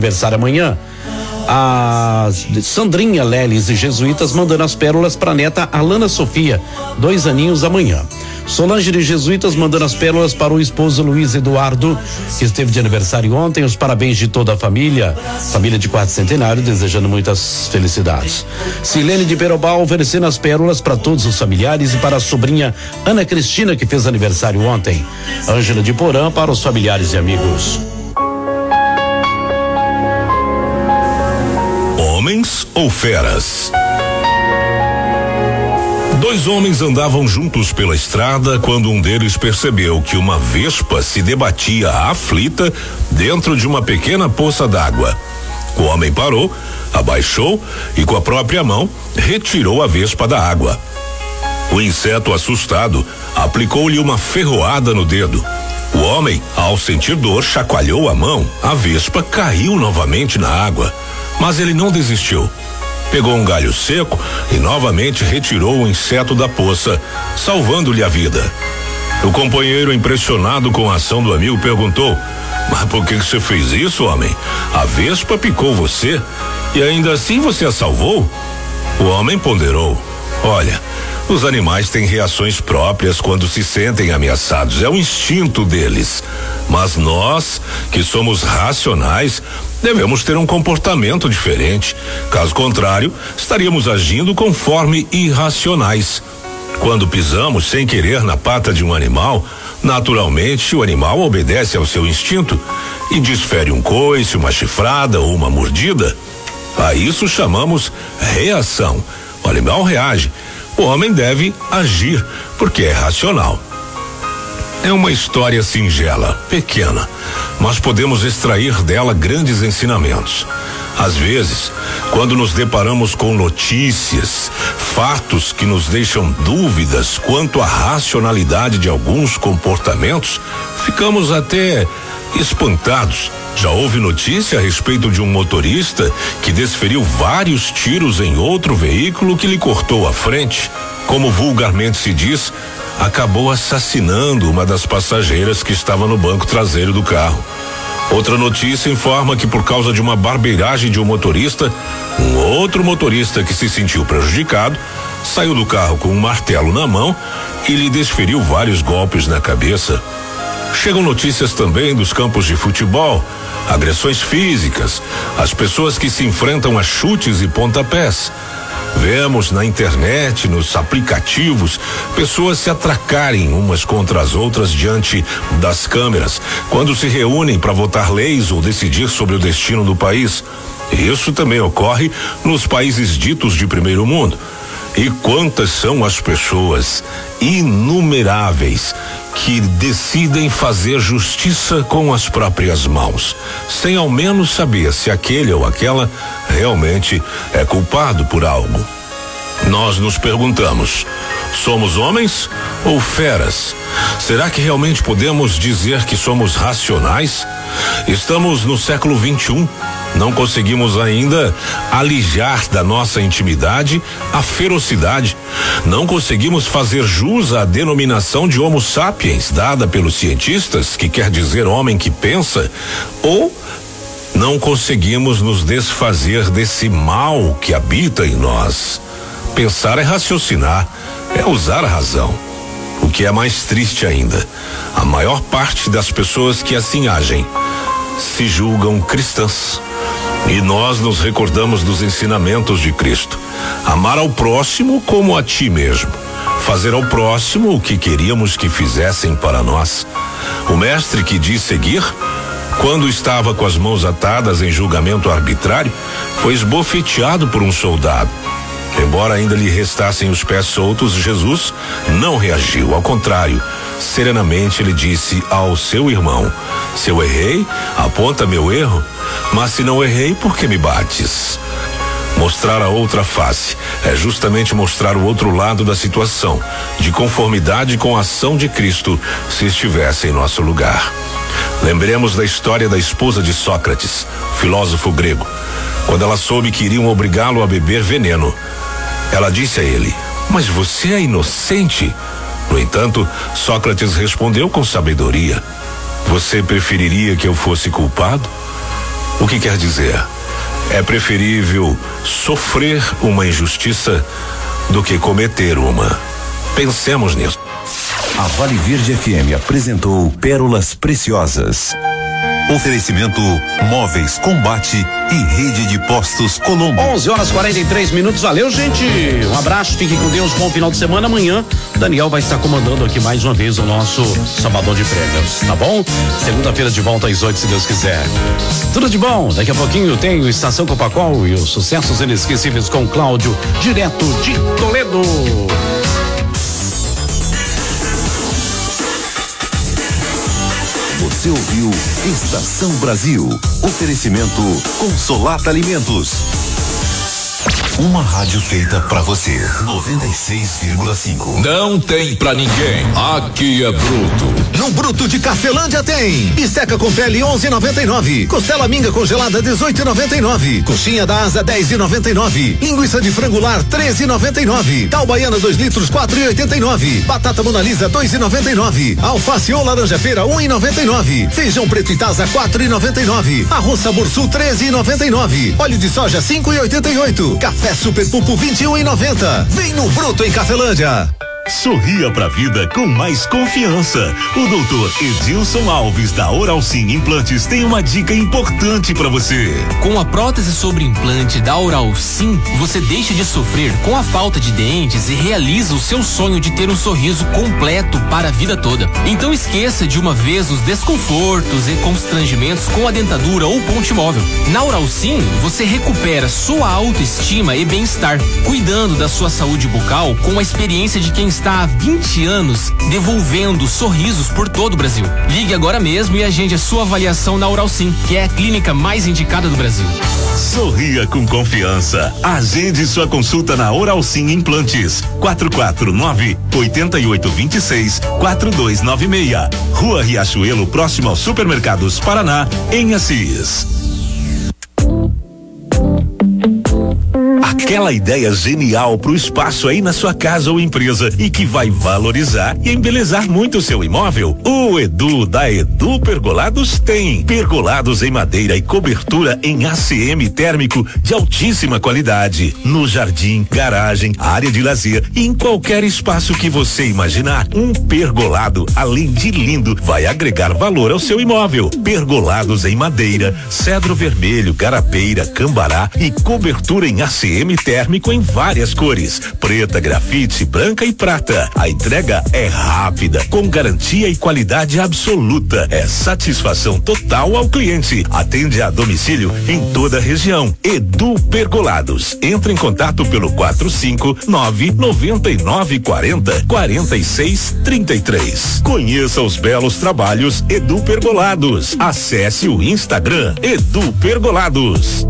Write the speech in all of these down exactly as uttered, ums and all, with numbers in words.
aniversário amanhã. A Sandrinha Leles e Jesuítas mandando as pérolas para a neta Alana Sofia, dois aninhos amanhã. Solange de Jesuítas mandando as pérolas para o esposo Luiz Eduardo, que esteve de aniversário ontem. Os parabéns de toda a família, família de quarto centenário, desejando muitas felicidades. Silene de Perobal oferecendo as pérolas para todos os familiares e para a sobrinha Ana Cristina, que fez aniversário ontem. Ângela de Porã para os familiares e amigos. Homens ou feras? Dois homens andavam juntos pela estrada quando um deles percebeu que uma vespa se debatia aflita dentro de uma pequena poça d'água. O homem parou, abaixou e com a própria mão retirou a vespa da água. O inseto, assustado, aplicou-lhe uma ferroada no dedo. O homem, ao sentir dor, chacoalhou a mão. A vespa caiu novamente na água, mas ele não desistiu. Pegou um galho seco e novamente retirou o inseto da poça, salvando-lhe a vida. O companheiro, impressionado com a ação do amigo, perguntou: mas por que você fez isso, homem? A vespa picou você e ainda assim você a salvou? O homem ponderou: olha, os animais têm reações próprias quando se sentem ameaçados, é o instinto deles. Mas nós, que somos racionais, devemos ter um comportamento diferente. Caso contrário, estaríamos agindo conforme irracionais. Quando pisamos sem querer na pata de um animal, naturalmente o animal obedece ao seu instinto e desfere um coice, uma chifrada ou uma mordida. A isso chamamos reação. O animal reage. O homem deve agir, porque é racional. É uma história singela, pequena, mas podemos extrair dela grandes ensinamentos. Às vezes, quando nos deparamos com notícias, fatos que nos deixam dúvidas quanto à racionalidade de alguns comportamentos, ficamos até espantados. Já houve notícia a respeito de um motorista que desferiu vários tiros em outro veículo que lhe cortou a frente. Como vulgarmente se diz, acabou assassinando uma das passageiras que estava no banco traseiro do carro. Outra notícia informa que, por causa de uma barbeiragem de um motorista, um outro motorista que se sentiu prejudicado saiu do carro com um martelo na mão e lhe desferiu vários golpes na cabeça. Chegam notícias também dos campos de futebol, agressões físicas, as pessoas que se enfrentam a chutes e pontapés. Vemos na internet, nos aplicativos, pessoas se atracarem umas contra as outras diante das câmeras, quando se reúnem para votar leis ou decidir sobre o destino do país. Isso também ocorre nos países ditos de primeiro mundo. E quantas são as pessoas, inumeráveis, que decidem fazer justiça com as próprias mãos, sem ao menos saber se aquele ou aquela realmente é culpado por algo. Nós nos perguntamos: somos homens ou feras? Será que realmente podemos dizer que somos racionais? Estamos no século vinte e um. Não conseguimos ainda alijar da nossa intimidade a ferocidade. Não conseguimos fazer jus à denominação de Homo sapiens, dada pelos cientistas, que quer dizer homem que pensa, ou não conseguimos nos desfazer desse mal que habita em nós. Pensar é raciocinar, é usar a razão. O que é mais triste ainda, a maior parte das pessoas que assim agem se julgam cristãs. E nós nos recordamos dos ensinamentos de Cristo: amar ao próximo como a ti mesmo, fazer ao próximo o que queríamos que fizessem para nós. O mestre que diz seguir, quando estava com as mãos atadas em julgamento arbitrário, foi esbofeteado por um soldado. Embora ainda lhe restassem os pés soltos, Jesus não reagiu. Ao contrário, serenamente ele disse ao seu irmão: se eu errei, aponta meu erro, mas se não errei, por que me bates? Mostrar a outra face é justamente mostrar o outro lado da situação, de conformidade com a ação de Cristo, se estivesse em nosso lugar. Lembremos da história da esposa de Sócrates, filósofo grego. Quando ela soube que iriam obrigá-lo a beber veneno, ela disse a ele: mas você é inocente. No entanto, Sócrates respondeu com sabedoria: você preferiria que eu fosse culpado? O que quer dizer? É preferível sofrer uma injustiça do que cometer uma. Pensemos nisso. A Vale Verde F M apresentou Pérolas Preciosas. Oferecimento Móveis Combate e Rede de Postos Colombo. onze horas e quarenta e três minutos. Valeu, gente. Um abraço, fique com Deus. Bom final de semana. Amanhã, Daniel vai estar comandando aqui mais uma vez o nosso Salvador de Prêmios, tá bom? Segunda-feira de volta às oito, se Deus quiser. Tudo de bom. Daqui a pouquinho tem o Estação Copacol e os sucessos inesquecíveis com Cláudio, direto de Toledo. Você ouviu Estação Brasil. Oferecimento Consolata Alimentos. Uma rádio feita pra você. noventa e seis vírgula cinco. Não tem pra ninguém. Aqui é Bruto. No Bruto de Cafelândia tem bisteca com pele onze e noventa e nove, costela minga congelada dezoito e noventa e nove, coxinha da asa dez e noventa e nove, linguiça de frangular treze e noventa e nove, tal baiana dois litros quatro e oitenta e nove, batata monalisa dois e noventa e nove, alface ou laranja pera um e noventa e nove, feijão preto e taza quatro e noventa e nove, arroz sabor sul treze e noventa e nove, óleo de soja cinco e oitenta e oito, café Super Pupo vinte e um e noventa. Vem no Bruto em Cafelândia. Sorria pra vida com mais confiança. O doutor Edilson Alves da Oral Sim Implantes tem uma dica importante pra você. Com a prótese sobre implante da Oral Sim, você deixa de sofrer com a falta de dentes e realiza o seu sonho de ter um sorriso completo para a vida toda. Então esqueça de uma vez os desconfortos e constrangimentos com a dentadura ou ponte móvel. Na Oral Sim, você recupera sua autoestima e bem-estar, cuidando da sua saúde bucal com a experiência de quem está há vinte anos devolvendo sorrisos por todo o Brasil. Ligue agora mesmo e agende a sua avaliação na Oral Sim, que é a clínica mais indicada do Brasil. Sorria com confiança. Agende sua consulta na Oral Sim Implantes. quatro quatro nove, oito oito dois seis, quatro dois nove seis. Rua Riachuelo, próximo ao Supermercados Paraná, em Assis. Aquela ideia genial pro espaço aí na sua casa ou empresa e que vai valorizar e embelezar muito o seu imóvel? O Edu da Edu Pergolados tem pergolados em madeira e cobertura em A C M térmico de altíssima qualidade. No jardim, garagem, área de lazer e em qualquer espaço que você imaginar, um pergolado, além de lindo, vai agregar valor ao seu imóvel. Pergolados em madeira, cedro vermelho, garapeira, cambará e cobertura em A C M térmico em várias cores, preta, grafite, branca e prata. A entrega é rápida, com garantia e qualidade absoluta. É satisfação total ao cliente. Atende a domicílio em toda a região. Edu Pergolados. Entre em contato pelo quatro cinco nove nove nove quatro zero quatro seis três três. Conheça os belos trabalhos Edu Pergolados. Acesse o Instagram Edu Pergolados.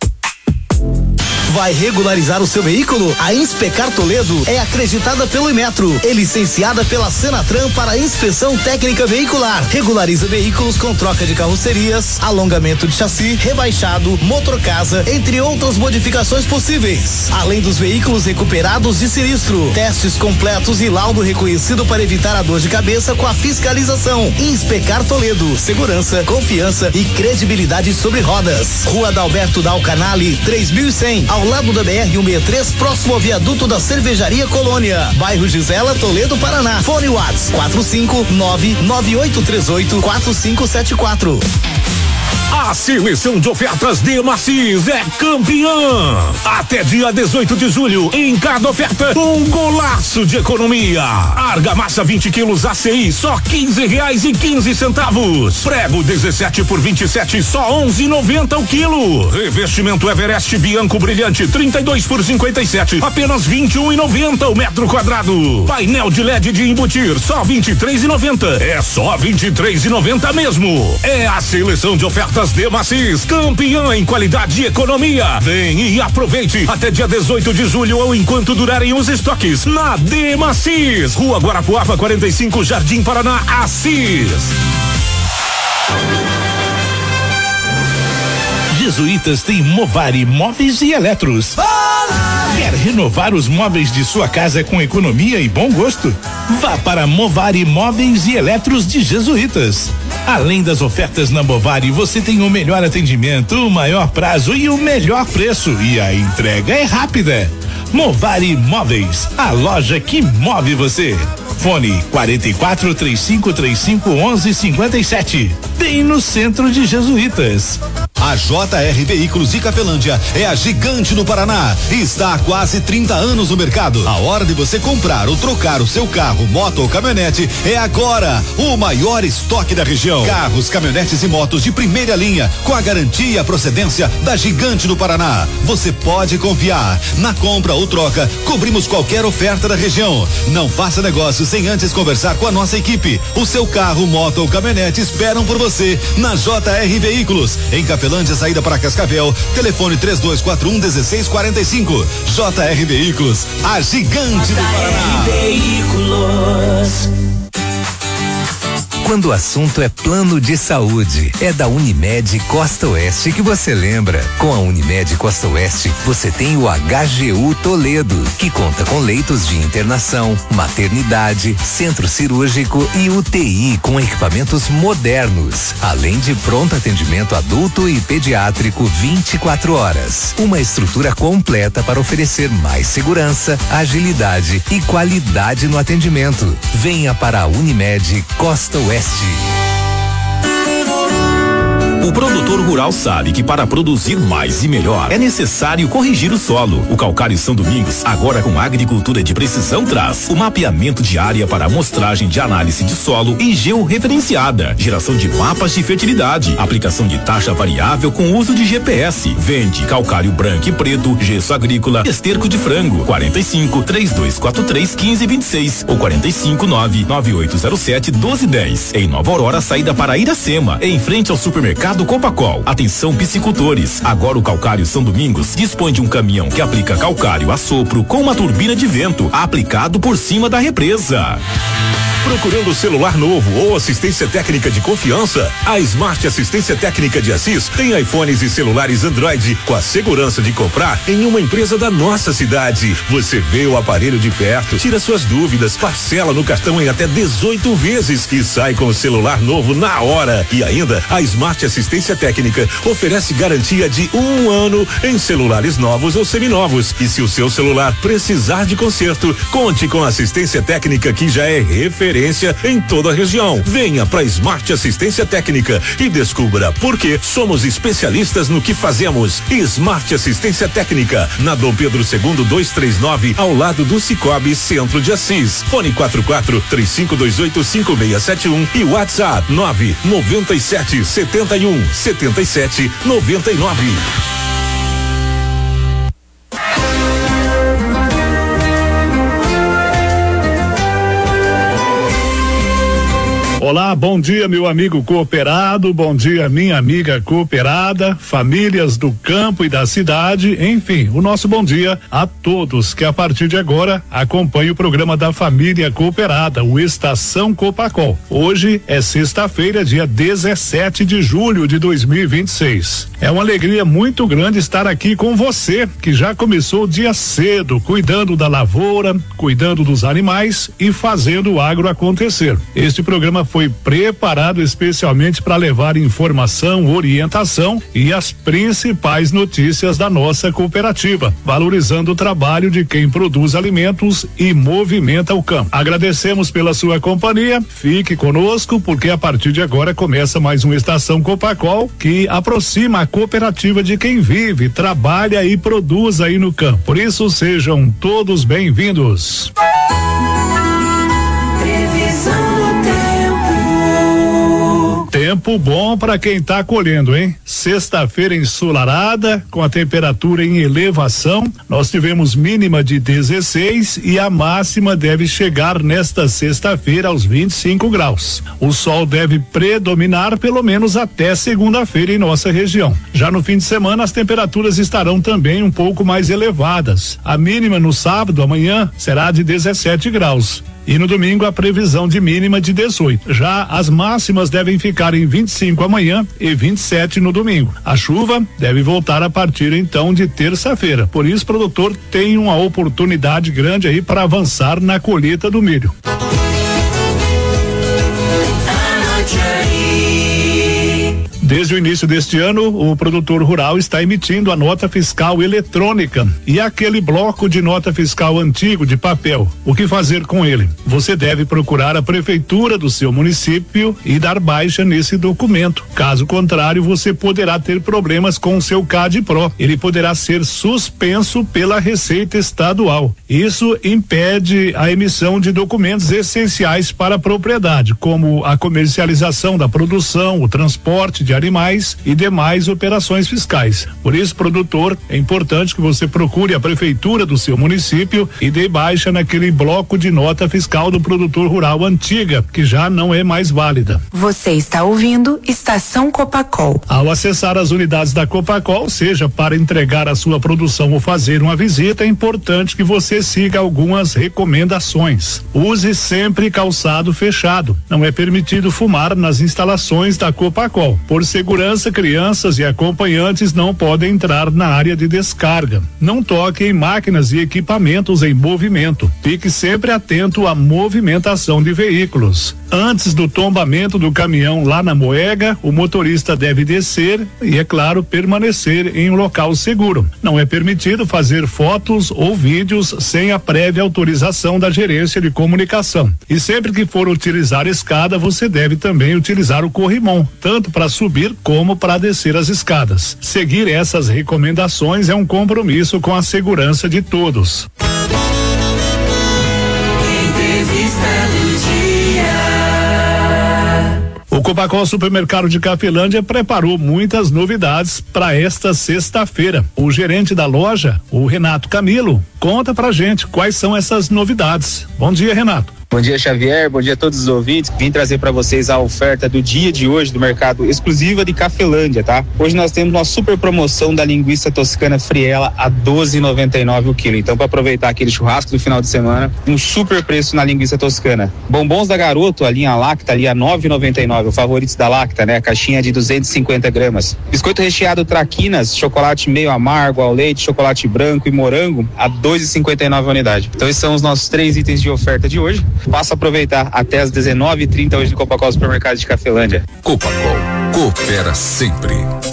Vai regularizar o seu veículo? A Inspecar Toledo é acreditada pelo Inmetro e licenciada pela Senatran para inspeção técnica veicular. Regulariza veículos com troca de carrocerias, alongamento de chassi, rebaixado, motorcasa, entre outras modificações possíveis. Além dos veículos recuperados de sinistro, testes completos e laudo reconhecido para evitar a dor de cabeça com a fiscalização. Inspecar Toledo, segurança, confiança e credibilidade sobre rodas. Rua Dalberto Dal Canale, três mil e cem, ao lado da B R cento e sessenta e três, próximo ao viaduto da Cervejaria Colônia, bairro Gisela, Toledo, Paraná. Fone Whats quatro cinco nove nove oito três oito quatro cinco sete quatro. A seleção de ofertas de Macis é campeã. Até dia dezoito de julho, em cada oferta, um golaço de economia. Argamassa vinte quilos A C I, só quinze reais e quinze centavos. Prego dezessete por vinte e sete, só onze e noventa o quilo. Revestimento Everest Bianco Brilhante, trinta e dois por cinquenta e sete, apenas vinte e um e noventa o metro quadrado. Painel de L E D de embutir, só vinte e três e noventa. É só vinte e três e noventa mesmo. É a seleção de ofertas de Macis, campeã em qualidade e economia. Vem e aproveite até dia dezoito de julho ou enquanto durarem os estoques na De Macis, Rua Guarapuava quarenta e cinco, Jardim Paraná, Assis. Jesuítas tem Movari Móveis e Eletros. Quer renovar os móveis de sua casa com economia e bom gosto? Vá para Movari Móveis e Eletros de Jesuítas. Além das ofertas na Movari, você tem o melhor atendimento, o maior prazo e o melhor preço. E a entrega é rápida. Movari Móveis, a loja que move você. Fone quarenta e quatro, trinta e cinco, trinta e cinco, onze, cinquenta e sete. Bem no centro de Jesuítas. A J R Veículos de Cafelândia é a gigante no Paraná e está há quase trinta anos no mercado. A hora de você comprar ou trocar o seu carro, moto ou caminhonete é agora. O maior estoque da região. Carros, caminhonetes e motos de primeira linha com a garantia e a procedência da gigante no Paraná. Você pode confiar. Na compra ou troca, cobrimos qualquer oferta da região. Não faça negócio sem antes conversar com a nossa equipe. O seu carro, moto ou caminhonete esperam por você na J R Veículos. Em Cafelândia, saída para Cascavel, telefone três dois quatro um, um seis quatro cinco. J R Veículos, a gigante do Paraná. Veículos. Quando o assunto é plano de saúde, é da Unimed Costa Oeste que você lembra. Com a Unimed Costa Oeste, você tem o H G U Toledo, que conta com leitos de internação, maternidade, centro cirúrgico e U T I com equipamentos modernos, além de pronto atendimento adulto e pediátrico vinte e quatro horas. Uma estrutura completa para oferecer mais segurança, agilidade e qualidade no atendimento. Venha para a Unimed Costa Oeste. O produtor rural sabe que para produzir mais e melhor é necessário corrigir o solo. O Calcário São Domingos, agora com agricultura de precisão, traz o mapeamento de área para amostragem de análise de solo e georreferenciada, geração de mapas de fertilidade, aplicação de taxa variável com uso de G P S. Vende calcário branco e preto, gesso agrícola, esterco de frango. quarenta e cinco, três dois quatro três, quinze, vinte e seis ou quarenta e cinco, nove nove oito zero sete, doze dez. Em Nova Aurora, saída para Iracema, em frente ao supermercado do Copacol. Atenção piscicultores, agora o Calcário São Domingos dispõe de um caminhão que aplica calcário a sopro com uma turbina de vento aplicado por cima da represa. Procurando celular novo ou assistência técnica de confiança? A Smart Assistência Técnica de Assis tem iPhones e celulares Android com a segurança de comprar em uma empresa da nossa cidade. Você vê o aparelho de perto, tira suas dúvidas, parcela no cartão em até dezoito vezes e sai com o celular novo na hora. E ainda, a Smart Assistência Técnica oferece garantia de um ano em celulares novos ou seminovos. E se o seu celular precisar de conserto, conte com a assistência técnica que já é referência em toda a região. Venha para Smart Assistência Técnica e descubra por que somos especialistas no que fazemos. Smart Assistência Técnica, na Dom Pedro segundo, duzentos e trinta e nove, ao lado do Cicobi Centro de Assis. Fone quatro quatro, três cinco dois oito, cinco seis sete um e WhatsApp nove nove sete, sete um, sete sete, nove nove. Olá, bom dia, meu amigo cooperado, bom dia, minha amiga cooperada, famílias do campo e da cidade, enfim, o nosso bom dia a todos que a partir de agora acompanham o programa da família cooperada, o Estação Copacol. Hoje é sexta-feira, dia dezessete de julho de dois mil e vinte e seis. É uma alegria muito grande estar aqui com você, que já começou o dia cedo, cuidando da lavoura, cuidando dos animais e fazendo o agro acontecer. Este programa foi foi preparado especialmente para levar informação, orientação e as principais notícias da nossa cooperativa, valorizando o trabalho de quem produz alimentos e movimenta o campo. Agradecemos pela sua companhia, fique conosco porque a partir de agora começa mais uma Estação Copacol que aproxima a cooperativa de quem vive, trabalha e produz aí no campo. Por isso sejam todos bem-vindos. Tempo bom para quem tá colhendo, hein? Sexta-feira ensolarada, com a temperatura em elevação. Nós tivemos mínima de dezesseis e a máxima deve chegar nesta sexta-feira aos vinte e cinco graus. O sol deve predominar pelo menos até segunda-feira em nossa região. Já no fim de semana as temperaturas estarão também um pouco mais elevadas. A mínima no sábado, amanhã, será de dezessete graus. E no domingo a previsão de mínima de dezoito. Já as máximas devem ficar em vinte e cinco amanhã e vinte e sete no domingo. A chuva deve voltar a partir então de terça-feira. Por isso, o produtor tem uma oportunidade grande aí para avançar na colheita do milho. Desde o início deste ano, o produtor rural está emitindo a nota fiscal eletrônica e aquele bloco de nota fiscal antigo de papel. O que fazer com ele? Você deve procurar a prefeitura do seu município e dar baixa nesse documento. Caso contrário, você poderá ter problemas com o seu CADPRO. Ele poderá ser suspenso pela Receita Estadual. Isso impede a emissão de documentos essenciais para a propriedade, como a comercialização da produção, o transporte de animais e demais operações fiscais. Por isso, produtor, é importante que você procure a prefeitura do seu município e dê baixa naquele bloco de nota fiscal do produtor rural antiga, que já não é mais válida. Você está ouvindo Estação Copacol. Ao acessar as unidades da Copacol, seja para entregar a sua produção ou fazer uma visita, é importante que você siga algumas recomendações. Use sempre calçado fechado. Não é permitido fumar nas instalações da Copacol. Por segurança, crianças e acompanhantes não podem entrar na área de descarga. Não toque em máquinas e equipamentos em movimento. Fique sempre atento à movimentação de veículos. Antes do tombamento do caminhão lá na Moega, o motorista deve descer e, é claro, permanecer em um local seguro. Não é permitido fazer fotos ou vídeos sem a prévia autorização da gerência de comunicação. E sempre que for utilizar escada, você deve também utilizar o corrimão, tanto para subir como para descer as escadas. Seguir essas recomendações é um compromisso com a segurança de todos. O Copacol Supermercado de Cafelândia preparou muitas novidades para esta sexta-feira. O gerente da loja, o Renato Camilo, conta pra gente quais são essas novidades. Bom dia, Renato. Bom dia, Xavier. Bom dia a todos os ouvintes. Vim trazer para vocês a oferta do dia de hoje do mercado exclusiva de Cafelândia, tá? Hoje nós temos uma super promoção da linguiça toscana Friela a doze e noventa e nove o quilo. Então, para aproveitar aquele churrasco do final de semana, um super preço na linguiça toscana. Bombons da Garoto, a linha Lacta ali a nove e noventa e nove, o favoritos da Lacta, né? A caixinha de duzentos e cinquenta gramas. Biscoito recheado Traquinas, chocolate meio amargo ao leite, chocolate branco e morango a dois e cinquenta e nove a unidade. Então, esses são os nossos três itens de oferta de hoje. Passa a aproveitar até as dezenove e trinta hoje no Copacol Supermercado de Cafelândia. Copacol, coopera sempre.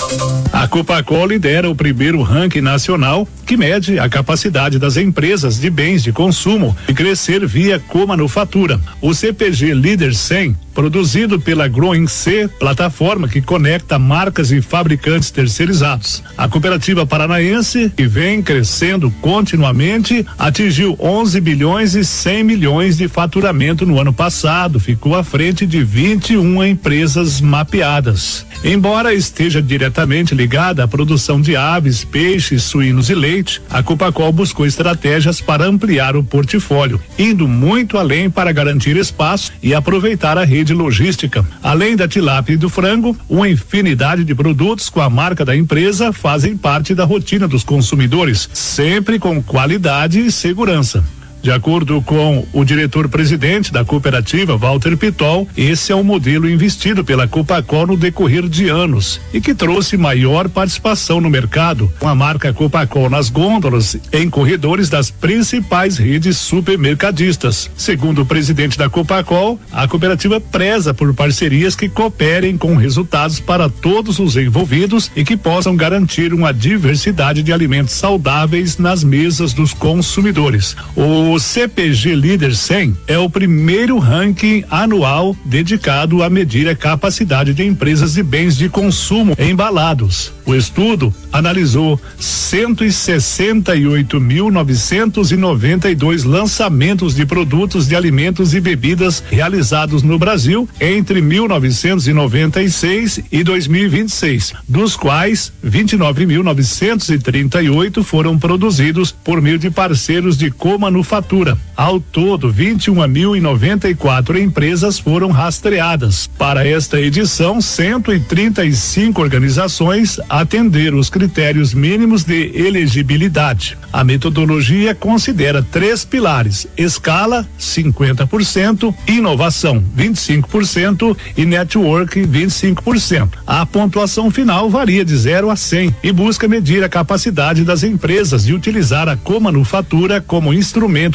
A Copacol lidera o primeiro ranking nacional que mede a capacidade das empresas de bens de consumo de crescer via comanufatura. O C P G Líder cem, produzido pela Growing C, plataforma que conecta marcas e fabricantes terceirizados. A cooperativa paranaense, que vem crescendo continuamente, atingiu onze bilhões e cem milhões de faturamento no ano passado, ficou à frente de vinte e uma empresas mapeadas. Embora esteja diretamente ligada à produção de aves, peixes, suínos e leite, a Copacol buscou estratégias para ampliar o portfólio, indo muito além para garantir espaço e aproveitar a rede logística. Além da tilápia e do frango, uma infinidade de produtos com a marca da empresa fazem parte da rotina dos consumidores, sempre com qualidade e segurança. De acordo com o diretor-presidente da cooperativa, Walter Pitol, esse é o modelo investido pela Copacol no decorrer de anos e que trouxe maior participação no mercado, com a marca Copacol nas gôndolas em corredores das principais redes supermercadistas. Segundo o presidente da Copacol, a cooperativa preza por parcerias que cooperem com resultados para todos os envolvidos e que possam garantir uma diversidade de alimentos saudáveis nas mesas dos consumidores. O O C P G Líder cem é o primeiro ranking anual dedicado a medir a capacidade de empresas de bens de consumo embalados. O estudo analisou cento e sessenta e oito mil novecentos e noventa e dois lançamentos de produtos de alimentos e bebidas realizados no Brasil entre mil novecentos e noventa e seis e dois mil e vinte e seis, dos quais vinte e nove mil novecentos e trinta e oito foram produzidos por meio de parceiros de comanufatura. Ao todo, vinte e um mil e noventa e quatro empresas foram rastreadas. Para esta edição, cento e trinta e cinco organizações atenderam os critérios mínimos de elegibilidade. A metodologia considera três pilares: escala, cinquenta por cento, inovação, vinte e cinco por cento e network, vinte e cinco por cento. A pontuação final varia de zero a cem e busca medir a capacidade das empresas de utilizar a comanufatura como instrumento de crescimento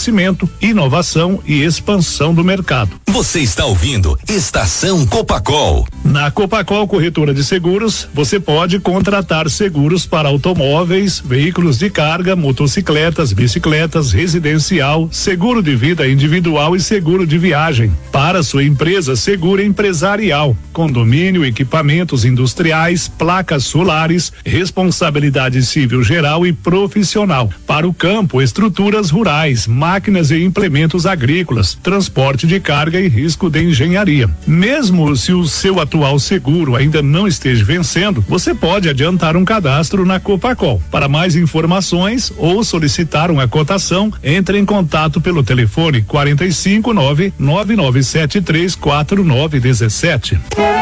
crescimento, inovação e expansão do mercado. Você está ouvindo Estação Copacol. Na Copacol Corretora de Seguros, você pode contratar seguros para automóveis, veículos de carga, motocicletas, bicicletas, residencial, seguro de vida individual e seguro de viagem. Para sua empresa, seguro empresarial, condomínio, equipamentos industriais, placas solares, responsabilidade civil geral e profissional. Para o campo, estruturas rurais, máquinas e implementos agrícolas, transporte de carga e risco de engenharia. Mesmo se o seu atual seguro ainda não esteja vencendo, você pode adiantar um cadastro na Copacol. Para mais informações ou solicitar uma cotação, entre em contato pelo telefone quarenta e cinco nove nove nove sete três quatro nove um sete.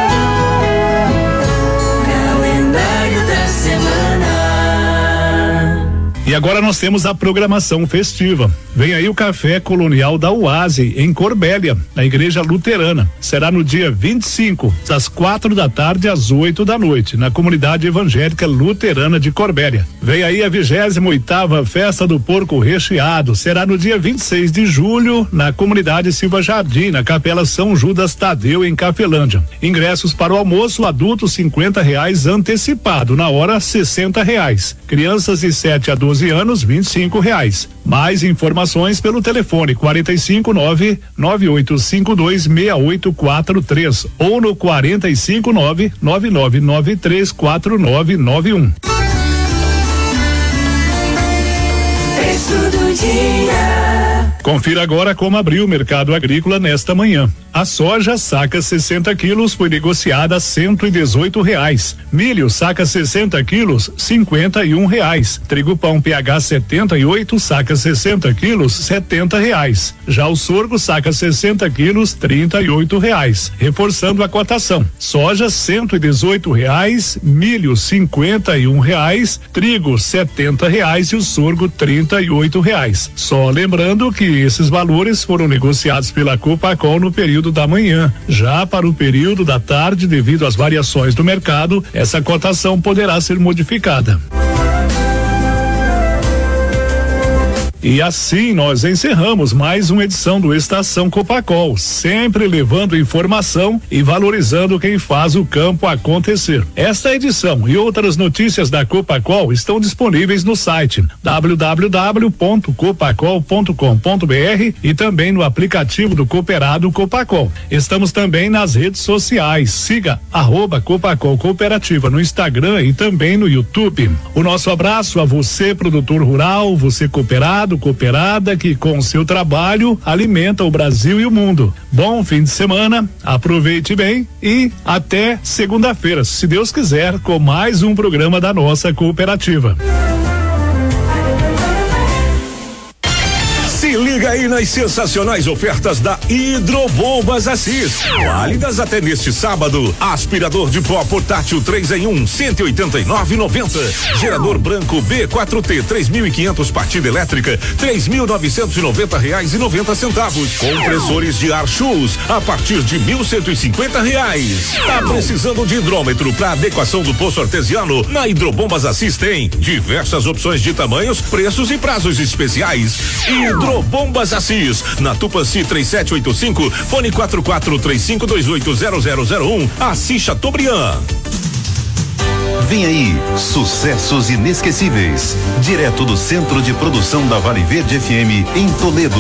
Calendário da semana. E agora nós temos a programação festiva. Vem aí o Café Colonial da Oase, em Corbélia, na Igreja Luterana. Será no dia vinte e cinco, das quatro da tarde às oito da noite, na Comunidade Evangélica Luterana de Corbélia. Vem aí a vigésima oitava Festa do Porco Recheado. Será no dia vinte e seis de julho, na Comunidade Silva Jardim, na Capela São Judas Tadeu, em Cafelândia. Ingressos para o almoço adulto cinquenta reais antecipado, na hora sessenta reais. Crianças de sete a doze anos, vinte e cinco reais. Mais informações pelo telefone quarenta e cinco nove nove oito cinco dois seis oito quatro três ou no quarenta e cinco nove nove nove nove três quatro nove nove um. Texto do dia. Confira agora como abriu o mercado agrícola nesta manhã. A soja saca sessenta quilos foi negociada a cento e dezoito reais. Milho saca sessenta quilos, cinquenta e um reais. Trigo pão P H setenta e oito saca sessenta quilos, setenta reais. Já o sorgo saca sessenta quilos, trinta e oito reais. Reforçando a cotação: soja cento e dezoito reais, milho cinquenta e um reais, trigo setenta reais e o sorgo trinta e oito reais. Só lembrando que esses valores foram negociados pela Copacol no período da manhã. Já para o período da tarde, devido às variações do mercado, essa cotação poderá ser modificada. E assim nós encerramos mais uma edição do Estação Copacol, sempre levando informação e valorizando quem faz o campo acontecer. Esta edição e outras notícias da Copacol estão disponíveis no site w w w ponto copacol ponto com ponto b r e também no aplicativo do Cooperado Copacol. Estamos também nas redes sociais. Siga arroba Copacol Cooperativa no Instagram e também no YouTube. O nosso abraço a você, produtor rural, você cooperado, cooperada, que com seu trabalho alimenta o Brasil e o mundo. Bom fim de semana, aproveite bem e até segunda-feira, se Deus quiser, com mais um programa da nossa cooperativa. Se liga aí nas sensacionais ofertas da Hidrobombas Assis. Válidas até neste sábado. Aspirador de pó portátil três em um, cento e oitenta e nove reais e noventa centavos. Gerador branco B quatro T três mil e quinhentos partida elétrica, três mil novecentos e noventa reais e noventa centavos. Compressores de ar Shoes a partir de mil cento e cinquenta reais. Tá precisando de hidrômetro para adequação do poço artesiano? Na Hidrobombas Assis tem diversas opções de tamanhos, preços e prazos especiais. Hidrobombas Assis, na Tupanci três sete oito cinco, fone quatro quatro três cinco dois oito zero zero zero um, Assis Chateaubriand. Vem aí, sucessos inesquecíveis, direto do Centro de Produção da Vale Verde F M em Toledo.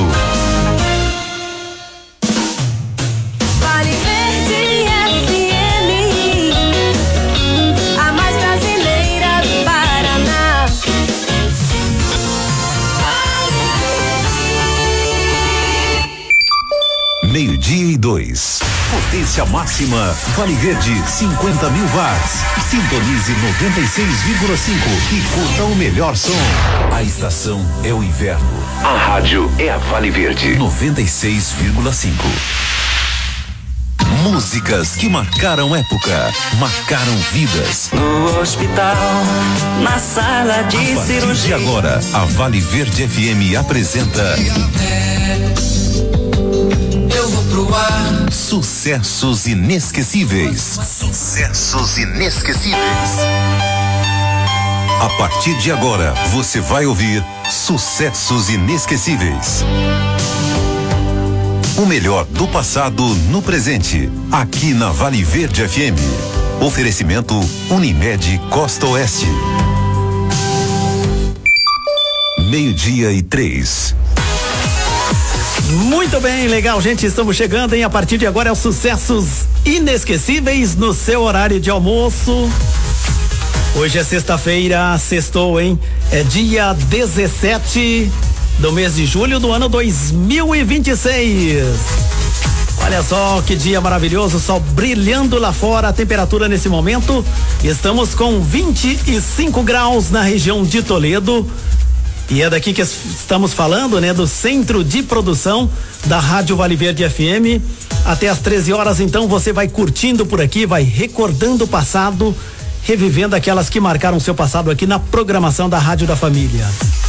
Meio-dia e dois. Potência máxima. Vale Verde, cinquenta mil watts. Sintonize noventa e seis vírgula cinco e curta o melhor som. A estação é o inverno. A rádio é a Vale Verde. noventa e seis vírgula cinco. Músicas que marcaram época, marcaram vidas. No hospital, na sala de a partir cirurgia. de agora, a Vale Verde F M apresenta Eu vou pro ar. Sucessos inesquecíveis. Sucessos inesquecíveis. A partir de agora, você vai ouvir sucessos inesquecíveis. O melhor do passado no presente, aqui na Vale Verde F M. Oferecimento Unimed Costa Oeste. Meio-dia e três. Muito bem, legal, gente, estamos chegando, hein? A partir de agora é os sucessos inesquecíveis no seu horário de almoço. Hoje é sexta-feira, sextou, hein? É dia dezessete do mês de julho do ano dois mil e vinte e seis. Olha só que dia maravilhoso, sol brilhando lá fora, a temperatura nesse momento, estamos com vinte e cinco graus na região de Toledo. E é daqui que estamos falando, né? Do centro de produção da Rádio Vale Verde F M. Até às treze horas, então, você vai curtindo por aqui, vai recordando o passado, revivendo aquelas que marcaram seu passado aqui na programação da Rádio da Família.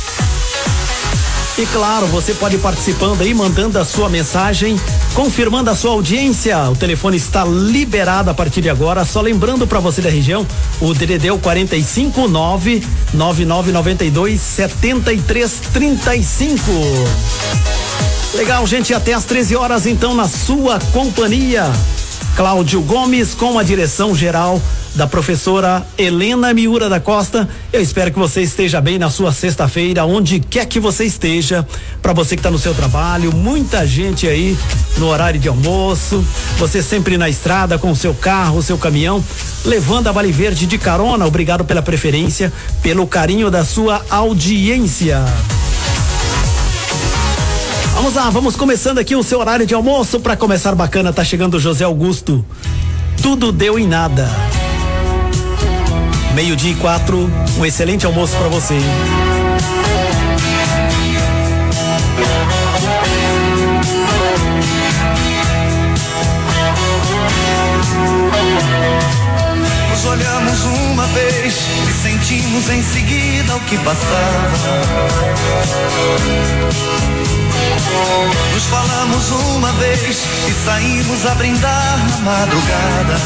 E claro, você pode ir participando aí, mandando a sua mensagem, confirmando a sua audiência. O telefone está liberado a partir de agora. Só lembrando para você da região, o D D D é o quarenta e cinco, nove nove nove nove dois, setenta e três, trinta e cinco. Legal, gente, até às treze horas, então, na sua companhia. Cláudio Gomes, com a direção geral da professora Helena Miura da Costa. Eu espero que você esteja bem na sua sexta-feira, onde quer que você esteja. Para você que está no seu trabalho, muita gente aí no horário de almoço, você sempre na estrada com o seu carro, o seu caminhão, levando a Vale Verde de carona. Obrigado pela preferência, pelo carinho da sua audiência. Vamos lá, vamos começando aqui o seu horário de almoço. Para começar bacana, tá chegando o José Augusto. Tudo deu em nada. Meio-dia e quatro, um excelente almoço para você. Nos olhamos uma vez e sentimos em seguida o que passava. Nos falamos uma vez e saímos a brindar na madrugada.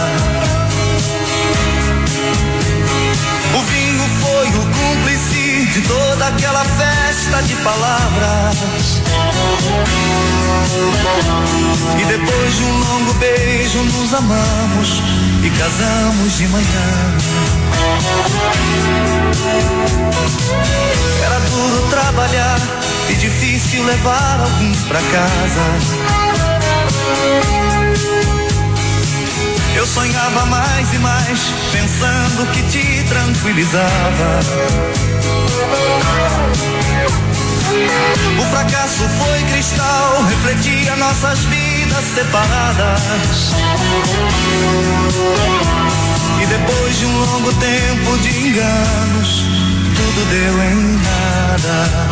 O vinho foi o cúmplice de toda aquela festa de palavras. E depois de um longo beijo nos amamos e casamos de manhã. Era duro trabalhar e difícil levar alguns pra casa. Eu sonhava mais e mais, pensando que te tranquilizava. O fracasso foi cristal, refletia nossas vidas separadas. E depois de um longo tempo de enganos, tudo deu em nada.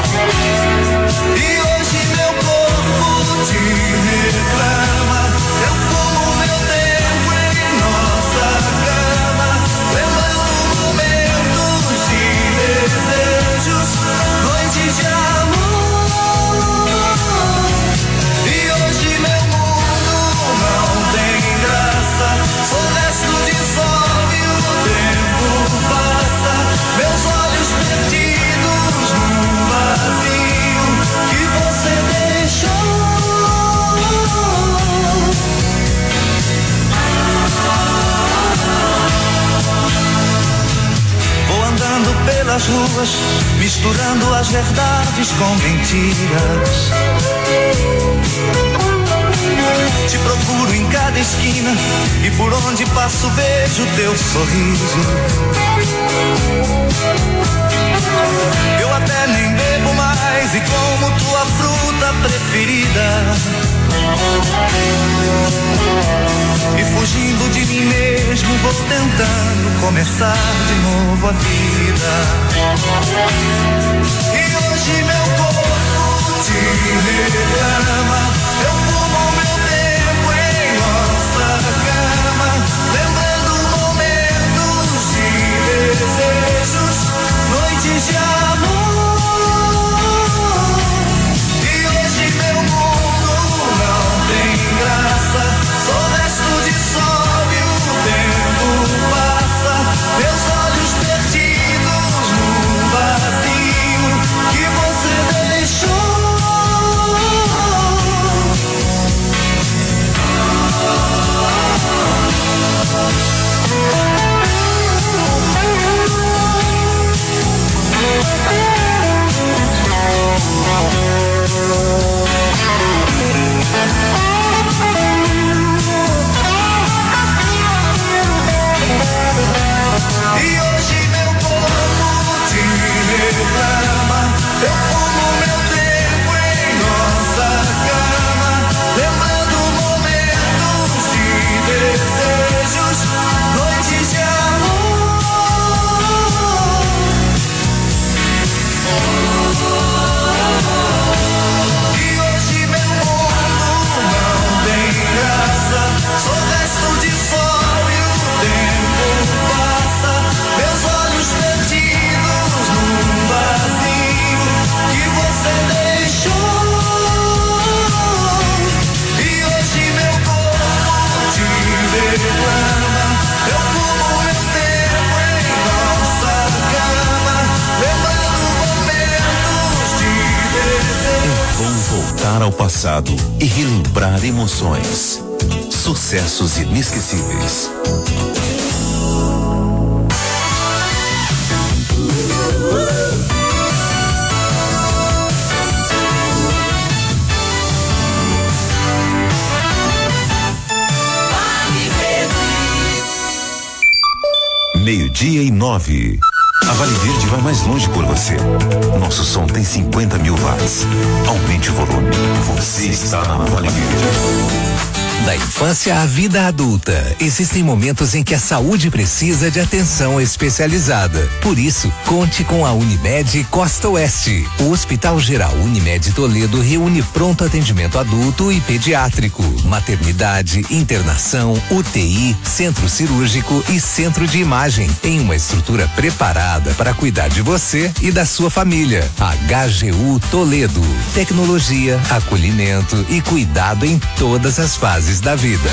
E hoje meu corpo te reclama. Eu fumo meu tempo em nossa cama, lembrando momentos de desejos, noites de amor. E hoje meu mundo não tem graça, sou resto de sol e o tempo passa. Meus olhos perdidos num vazio que você deixou. Vou andando pelas ruas, misturando as verdades com mentiras. Te procuro em cada esquina e por onde passo vejo teu sorriso. Eu até nem bebo mais e como tua fruta preferida. E fugindo de mim mesmo vou tentando começar de novo a vida. E hoje meu corpo te reclama. Eu fumo meu tempo em nossa cama, lembrando momentos de desejos, noites de amor. E hoje meu mundo não tem graça, sou resto de sol e o tempo passa. Meus olhos perdidos ao passado e relembrar emoções. Sucessos inesquecíveis. Meio-dia e nove. A Vale Verde vai mais longe por você. Nosso som tem cinquenta mil watts. Aumente o volume. Você está na Vale Verde. Da infância à vida adulta, existem momentos em que a saúde precisa de atenção especializada. Por isso, conte com a Unimed Costa Oeste. O Hospital Geral Unimed Toledo reúne pronto atendimento adulto e pediátrico, maternidade, internação, U T I, centro cirúrgico e centro de imagem, em uma estrutura preparada para cuidar de você e da sua família. H G U Toledo. Tecnologia, acolhimento e cuidado em todas as fases da vida.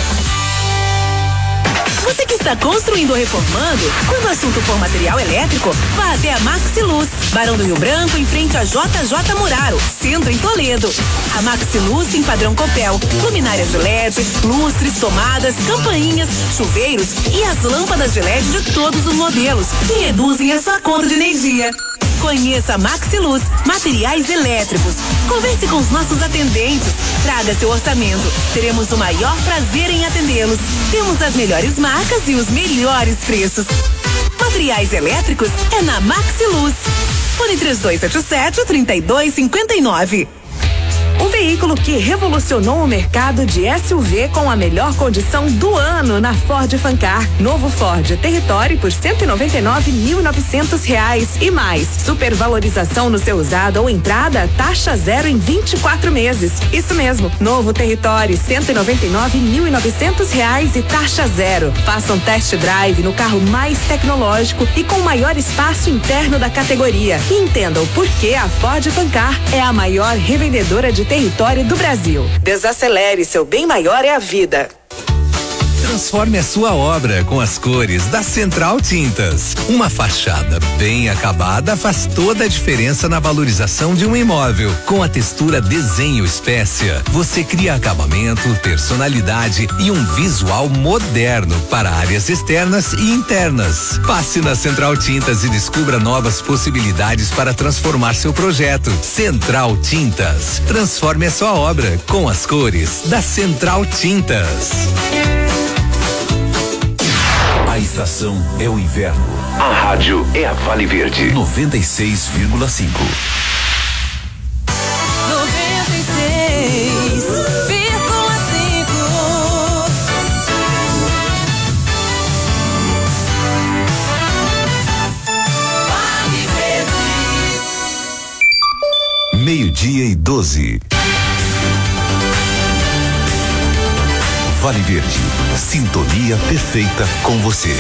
Você que está construindo ou reformando, quando o assunto for material elétrico, vá até a Maxiluz, Barão do Rio Branco, em frente a J J Muraro, centro em Toledo. A Maxiluz tem padrão Copel, luminárias de L E D, lustres, tomadas, campainhas, chuveiros e as lâmpadas de L E D de todos os modelos, que reduzem a sua conta de energia. Conheça a Maxiluz, materiais elétricos. Converse com os nossos atendentes. Traga seu orçamento. Teremos o maior prazer em atendê-los. Temos as melhores marcas e os melhores preços. Materiais elétricos é na Maxiluz. Fone três dois sete sete, três dois cinco nove. O veículo que revolucionou o mercado de S U V com a melhor condição do ano na Ford Fancar. Novo Ford Territory por cento e noventa e nove mil e novecentos reais e mais. Supervalorização no seu usado ou entrada, taxa zero em vinte e quatro meses. Isso mesmo, novo Territory cento e noventa e nove mil e novecentos reais e taxa zero. Faça um test drive no carro mais tecnológico e com maior espaço interno da categoria. E entenda o porquê a Ford Fancar é a maior revendedora de território do Brasil. Desacelere, seu bem maior é a vida. Transforme a sua obra com as cores da Central Tintas. Uma fachada bem acabada faz toda a diferença na valorização de um imóvel. Com a textura Desenho Espécia, você cria acabamento, personalidade e um visual moderno para áreas externas e internas. Passe na Central Tintas e descubra novas possibilidades para transformar seu projeto. Central Tintas. Transforme a sua obra com as cores da Central Tintas. A estação é o inverno. A rádio é a Vale Verde. noventa e seis vírgula cinco. noventa e seis vírgula cinco. Vale Verde. Meio-dia e doze. Vale Verde, sintonia perfeita com você.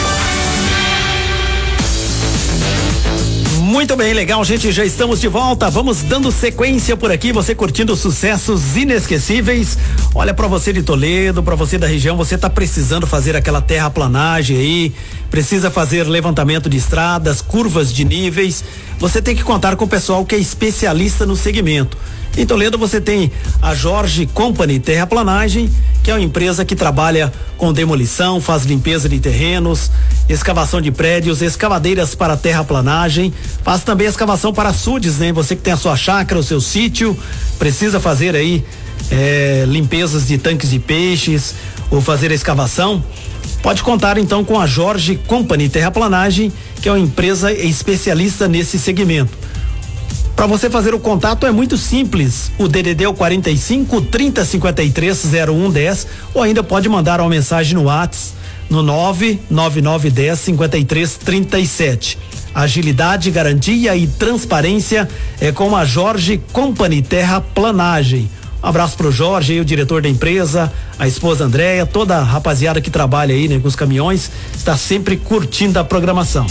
Muito bem, legal, gente, já estamos de volta, vamos dando sequência por aqui, você curtindo sucessos inesquecíveis. Olha, pra você de Toledo, pra você da região, você tá precisando fazer aquela terraplanagem aí, precisa fazer levantamento de estradas, curvas de níveis, você tem que contar com o pessoal que é especialista no segmento. Em Toledo você tem a Jorge Company Terraplanagem, que é uma empresa que trabalha com demolição, faz limpeza de terrenos, escavação de prédios, escavadeiras para terraplanagem, faz também escavação para açudes, né? Você que tem a sua chácara, o seu sítio, precisa fazer aí é, limpezas de tanques de peixes ou fazer a escavação, pode contar então com a Jorge Company Terraplanagem, que é uma empresa especialista nesse segmento. Para você fazer o contato é muito simples, o D D D é o quarenta e cinco, trinta, cinquenta e três, zero um, dez, ou ainda pode mandar uma mensagem no WhatsApp no nove nove nove dez, cinquenta e três, trinta e sete. Agilidade, garantia e transparência é com a Jorge Company Terraplanagem. Um abraço pro Jorge aí, o diretor da empresa, a esposa Andréia, toda a rapaziada que trabalha aí, né, com os caminhões, está sempre curtindo a programação.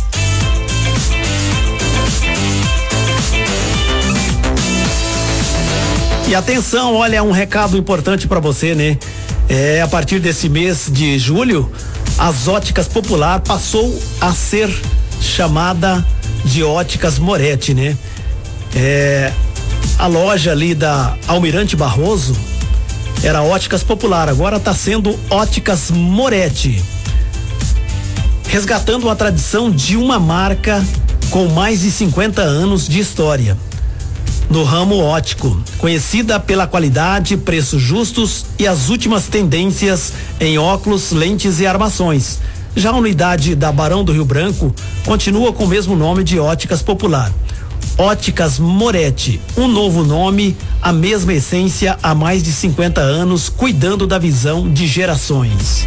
E atenção, olha, um recado importante para você, né? É, a partir desse mês de julho, as Óticas Popular passou a ser chamada de Óticas Moretti, né? É, a loja ali da Almirante Barroso era Óticas Popular, agora está sendo Óticas Moretti. Resgatando a tradição de uma marca com mais de cinquenta anos de história no ramo óptico, conhecida pela qualidade, preços justos e as últimas tendências em óculos, lentes e armações. Já a unidade da Barão do Rio Branco continua com o mesmo nome de Óticas Popular. Óticas Moretti, um novo nome, a mesma essência há mais de cinquenta anos, cuidando da visão de gerações.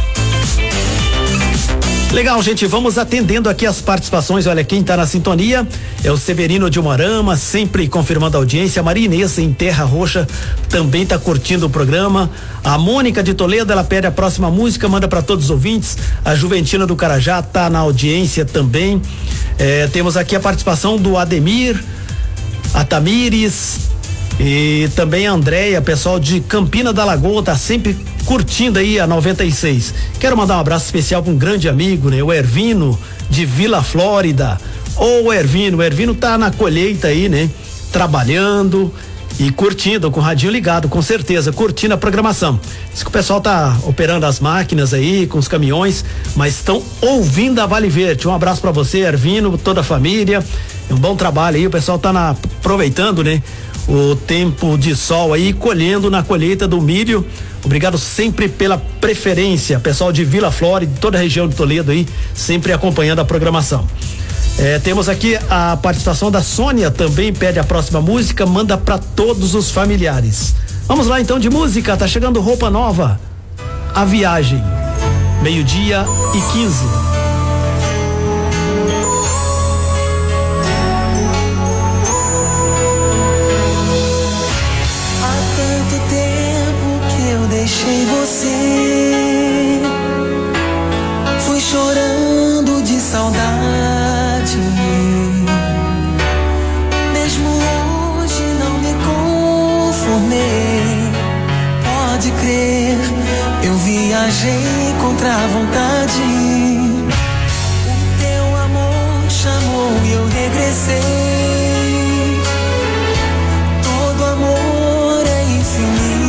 Legal, gente, vamos atendendo aqui as participações. Olha, quem tá na sintonia é o Severino de Umarama, sempre confirmando a audiência. A Maria Inês em Terra Roxa também tá curtindo o programa. A Mônica de Toledo, ela pede a próxima música, manda para todos os ouvintes. A Juventina do Carajá tá na audiência também. É, temos aqui a participação do Ademir, a Tamires e também a Andréia, pessoal de Campina da Lagoa, tá sempre curtindo aí a noventa e seis. Quero mandar um abraço especial para um grande amigo, né? O Ervino de Vila Flórida. Ô Ervino, o Ervino tá na colheita aí, né? Trabalhando e curtindo, com o radinho ligado, com certeza, curtindo a programação. Diz que o pessoal tá operando as máquinas aí, com os caminhões, mas estão ouvindo a Vale Verde. Um abraço para você, Ervino, toda a família. É um bom trabalho aí, o pessoal tá na, aproveitando, né? O tempo de sol aí, colhendo na colheita do milho. Obrigado sempre pela preferência, pessoal de Vila Flórida, toda a região de Toledo aí, sempre acompanhando a programação. É, temos aqui a participação da Sônia, também pede a próxima música, manda para todos os familiares. Vamos lá então de música, tá chegando Roupa Nova, A Viagem, meio-dia e quinze. Deixei você, fui chorando de saudade. Mesmo hoje não me conformei. Pode crer, eu viajei contra a vontade. O teu amor chamou e eu regressei. Todo amor é infinito.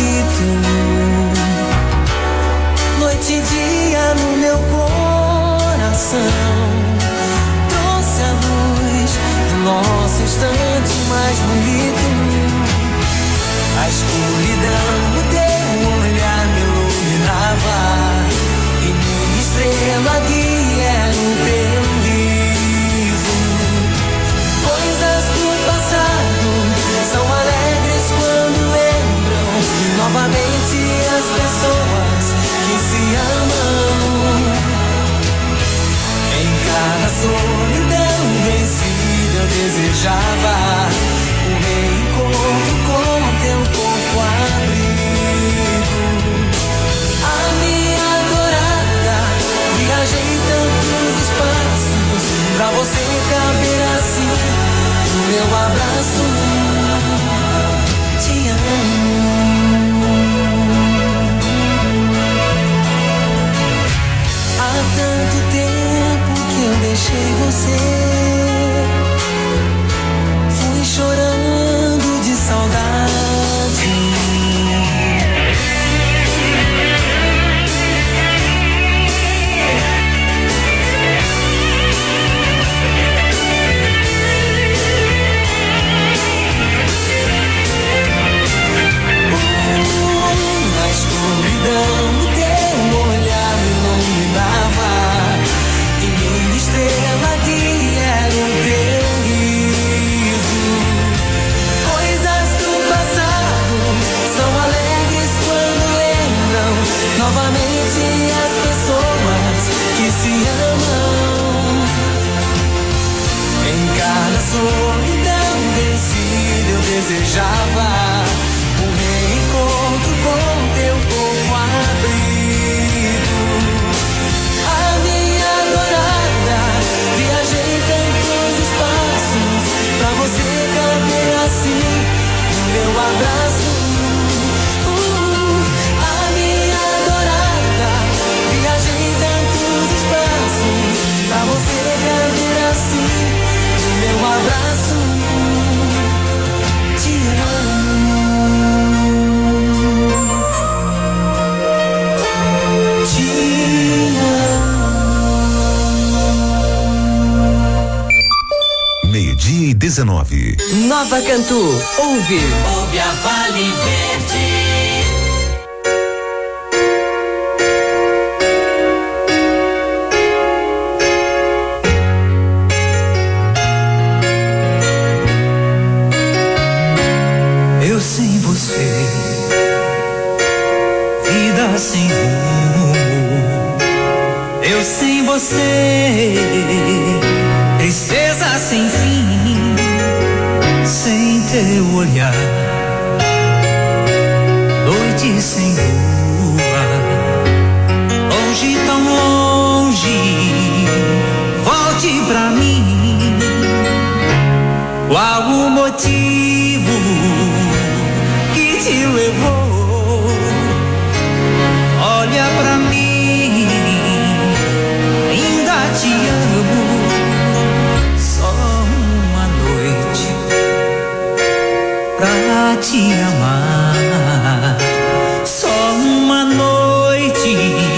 Noite e dia no meu coração, trouxe a luz do nosso instante mais bonito. A escuridão do teu olhar me iluminava, e minha estrela guia era o teu riso. Coisas do passado são alegres quando lembram novamente as pessoas que se amam. Em cada solidão vencida eu desejava um reencontro com teu corpo abrigo. A minha adorada, viajei tantos espaços pra você caber assim no meu abraço. Te amo. Há tanto tempo que eu deixei você, fui chorando de saudade. Na escuridão do teu olhar me iluminava, e minha estrela guia era o teu riso. Coisas do passado são alegres quando lembram novamente as pessoas que se amam. Em cada solidão vencida eu desejava um reencontro com teu corpo abrigo. A minha adorada, viajei tantos espaços pra você caber assim no meu abraço. Uh, a minha adorada, viajei tantos espaços pra você caber assim no meu abraço. meio-dia e dezenove. Nova Cantu, ouve. Ouve a Vale Verde. Eu sem você, vida sem rumo. Eu sem você, tristeza sem fim, sem teu olhar, noite sem lua, longe tão longe, volte pra mim. Qual o motivo que te levou? Olha pra mim, ainda te amo. Só uma noite pra te amar. Só uma noite,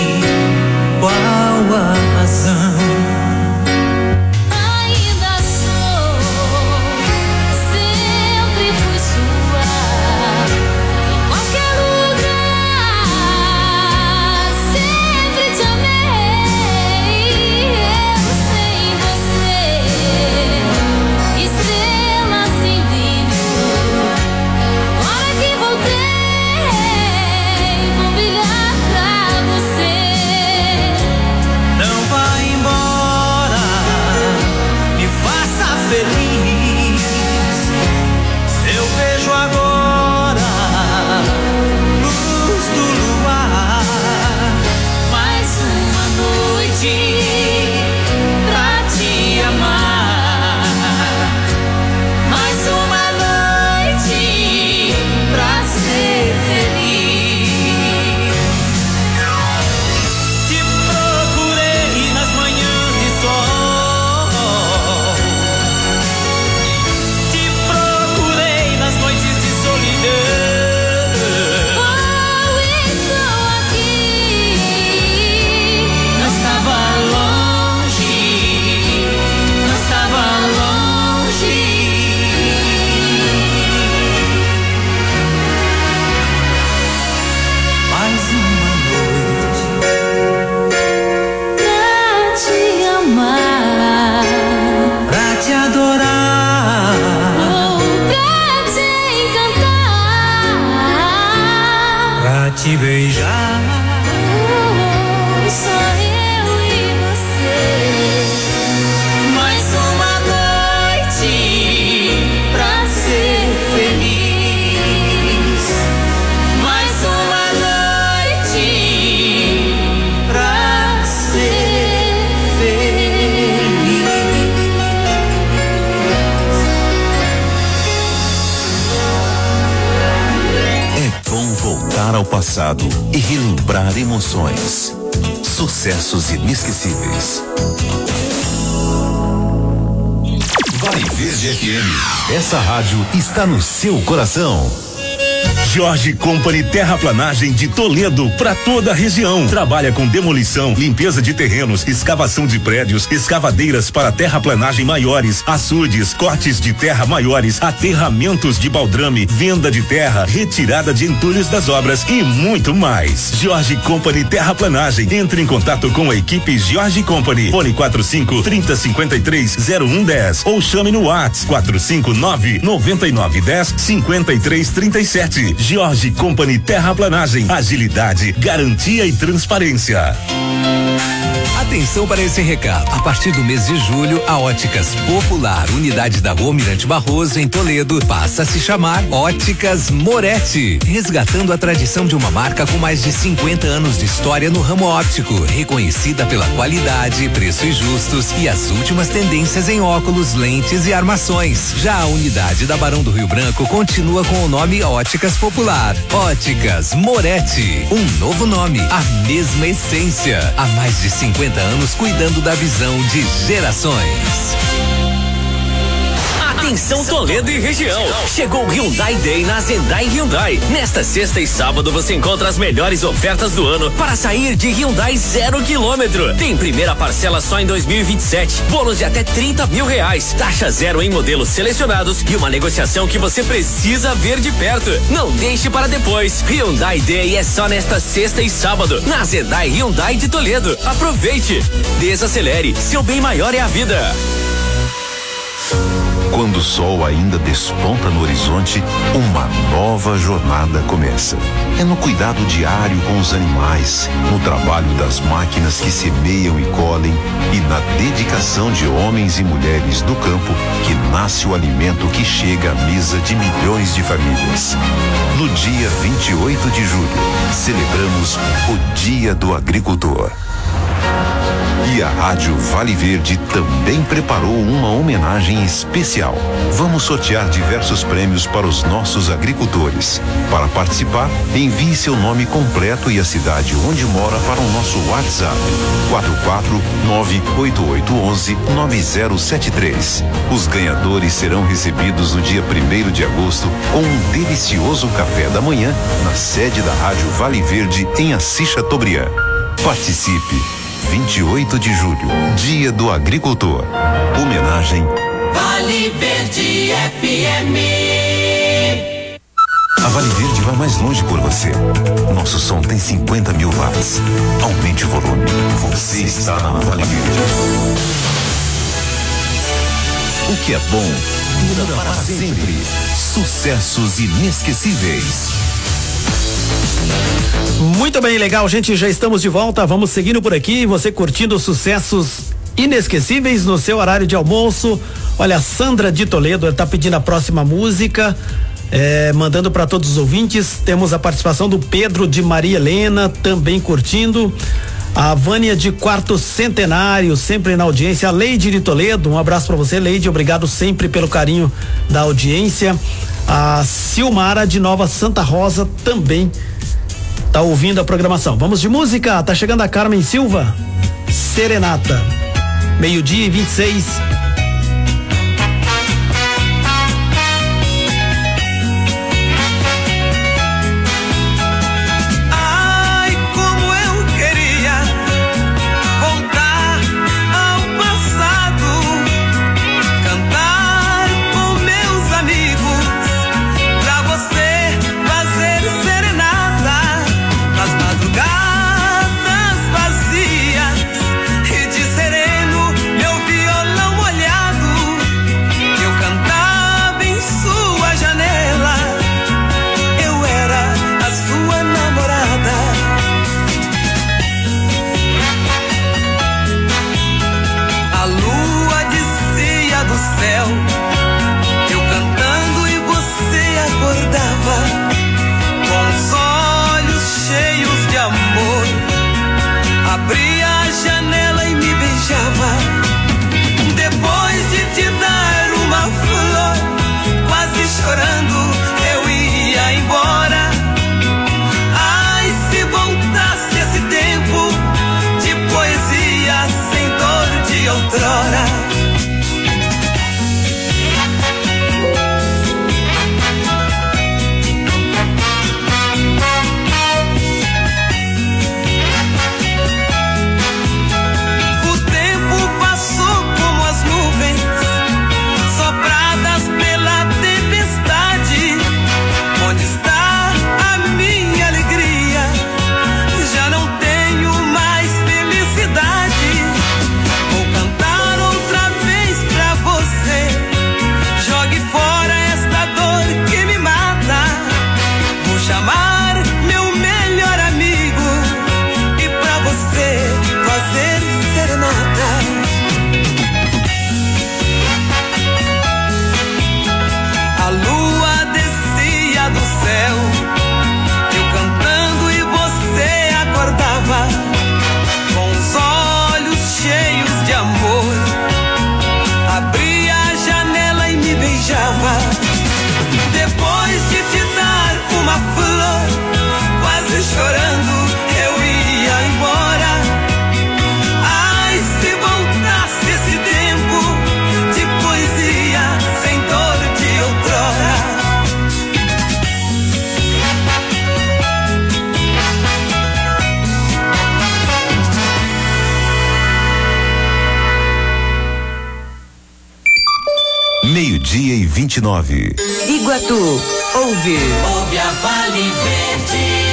qual a razão? Te beijar, só eu e você. Mais uma noite pra ser feliz. Mais uma noite pra ser feliz. É bom voltar ao passado e relembrar emoções. Sucessos inesquecíveis. Vale Verde F M. Essa rádio está no seu coração. Jorge Company Terraplanagem de Toledo para toda a região. Trabalha com demolição, limpeza de terrenos, escavação de prédios, escavadeiras para terraplanagem maiores, açudes, cortes de terra maiores, aterramentos de baldrame, venda de terra, retirada de entulhos das obras e muito mais. Jorge Company Terraplanagem. Entre em contato com a equipe Jorge Company. Fone quatro cinco, trinta, cinquenta e três, zero um dez ou chame no WhatsApp quatro cinco nove, noventa e nove, dez, cinquenta e três, trinta e sete. Jorge Company Terraplanagem, agilidade, garantia e transparência. Atenção para esse recado. A partir do mês de julho, a Óticas Popular, unidade da Rua Almirante Barroso, em Toledo, passa a se chamar Óticas Moretti, resgatando a tradição de uma marca com mais de cinquenta anos de história no ramo óptico, reconhecida pela qualidade, preços justos e as últimas tendências em óculos, lentes e armações. Já a unidade da Barão do Rio Branco continua com o nome Óticas Popular. Óticas Moretti, um novo nome, a mesma essência, há mais de cinquenta anos cuidando da visão de gerações. Atenção Toledo e região. Chegou o Hyundai Day na Zendai Hyundai. Nesta sexta e sábado você encontra as melhores ofertas do ano para sair de Hyundai zero quilômetro. Tem primeira parcela só em dois mil e vinte e sete. Bônus de até trinta mil reais. Taxa zero em modelos selecionados e uma negociação que você precisa ver de perto. Não deixe para depois. Hyundai Day é só nesta sexta e sábado na Zendai Hyundai de Toledo. Aproveite. Desacelere. Seu bem maior é a vida. Quando o sol ainda desponta no horizonte, uma nova jornada começa. É no cuidado diário com os animais, no trabalho das máquinas que semeiam e colhem e na dedicação de homens e mulheres do campo que nasce o alimento que chega à mesa de milhões de famílias. No dia vinte e oito de julho, celebramos o Dia do Agricultor. E a Rádio Vale Verde também preparou uma homenagem especial. Vamos sortear diversos prêmios para os nossos agricultores. Para participar, envie seu nome completo e a cidade onde mora para o nosso WhatsApp quatro quatro nove oito oito um um nove zero sete três. Os ganhadores serão recebidos no dia primeiro de agosto com um delicioso café da manhã na sede da Rádio Vale Verde em Assis Chateaubriand. Participe! vinte e oito de julho, Dia do Agricultor. Homenagem Vale Verde F M. A Vale Verde vai mais longe por você. Nosso som tem cinquenta mil watts. Aumente o volume. Você está na Vale Verde. O que é bom dura para sempre. Sucessos inesquecíveis. Muito bem, legal, gente, já estamos de volta, vamos seguindo por aqui, você curtindo sucessos inesquecíveis no seu horário de almoço. Olha, a Sandra de Toledo está pedindo a próxima música, é, mandando para todos os ouvintes. Temos a participação do Pedro de Maria Helena, também curtindo. A Vânia de Quarto Centenário, sempre na audiência. A Leide de Toledo, um abraço para você, Leide, obrigado sempre pelo carinho da audiência. A Silmara de Nova Santa Rosa também tá ouvindo a programação. Vamos de música, tá chegando a Carmen Silva, Serenata, meio-dia e vinte e seis. Meio-dia e vinte e nove. Iguatu, ouve. Ouve a Vale Verde.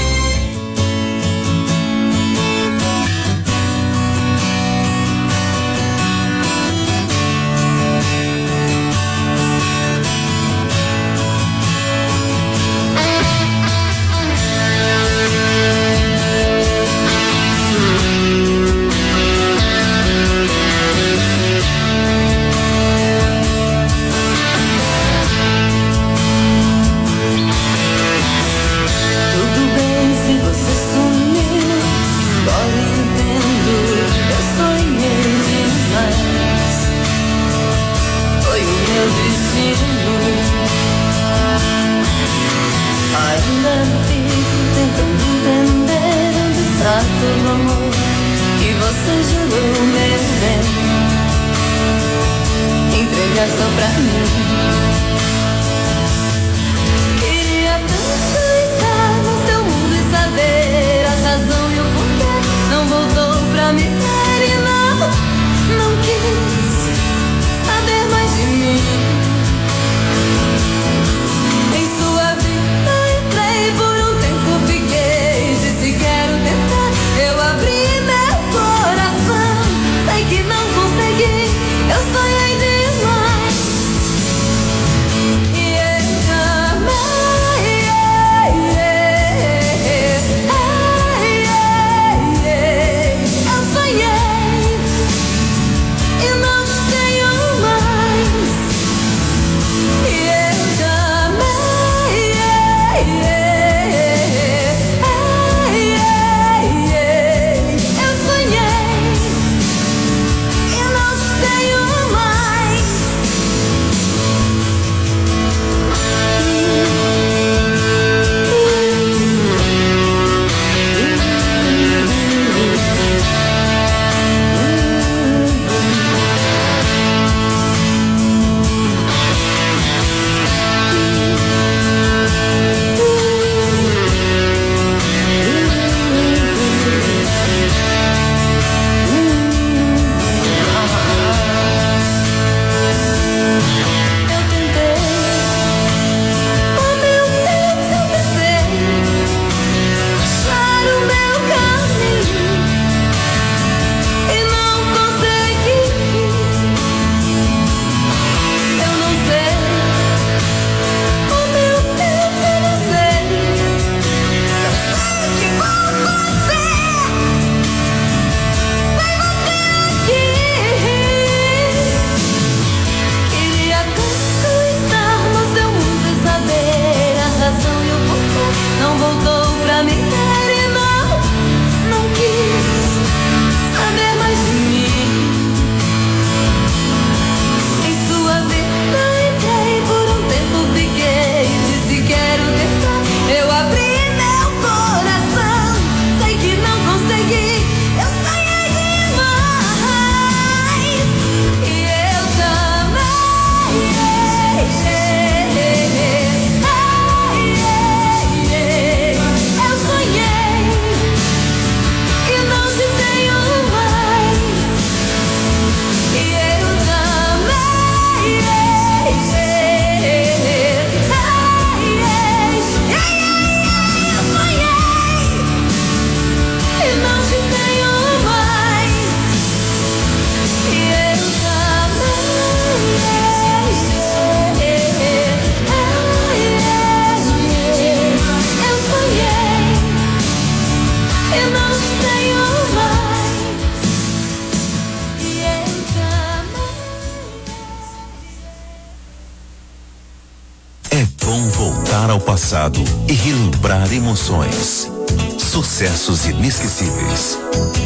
Ao passado e relembrar emoções, sucessos inesquecíveis.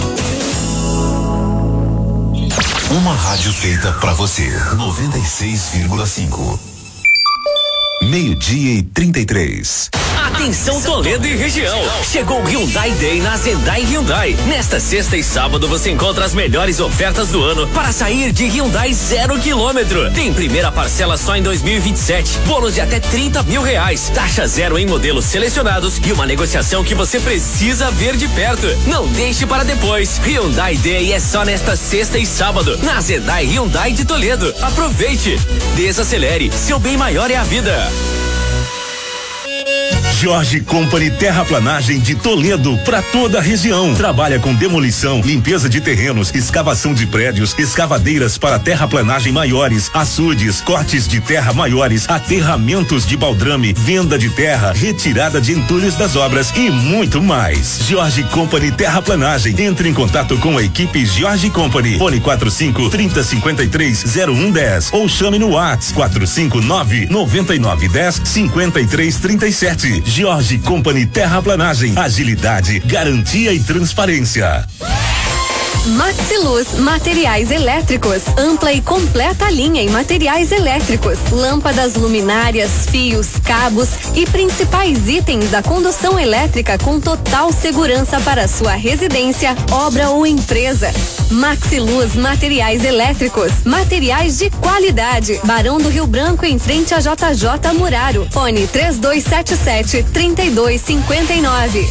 Uma rádio feita pra você. noventa e seis vírgula cinco. Meio-dia e trinta e três. Atenção Toledo e região. Chegou o Hyundai Day na Zendai Hyundai. Nesta sexta e sábado você encontra as melhores ofertas do ano para sair de Hyundai zero quilômetro. Tem primeira parcela só em dois mil e vinte e sete. Bônus de até trinta mil reais. Taxa zero em modelos selecionados e uma negociação que você precisa ver de perto. Não deixe para depois. Hyundai Day é só nesta sexta e sábado na Zendai Hyundai de Toledo. Aproveite. Desacelere. Seu bem maior é a vida. Jorge Company Terraplanagem de Toledo para toda a região. Trabalha com demolição, limpeza de terrenos, escavação de prédios, escavadeiras para terraplanagem maiores, açudes, cortes de terra maiores, aterramentos de baldrame, venda de terra, retirada de entulhos das obras e muito mais. Jorge Company Terraplanagem. Entre em contato com a equipe Jorge Company. Fone quatro cinco, trinta, cinquenta e três, zero um dez ou chame no WhatsApp quatro cinco nove, noventa e nove, dez, cinquenta e três, trinta e sete. Jorge Company Terraplanagem, agilidade, garantia e transparência. Maxiluz Materiais Elétricos, ampla e completa linha em materiais elétricos, lâmpadas, luminárias, fios, cabos e principais itens da condução elétrica com total segurança para sua residência, obra ou empresa. Maxiluz Materiais Elétricos, materiais de qualidade. Barão do Rio Branco em frente a J J Muraro. Fone três dois sete sete, trinta e dois cinquenta e nove.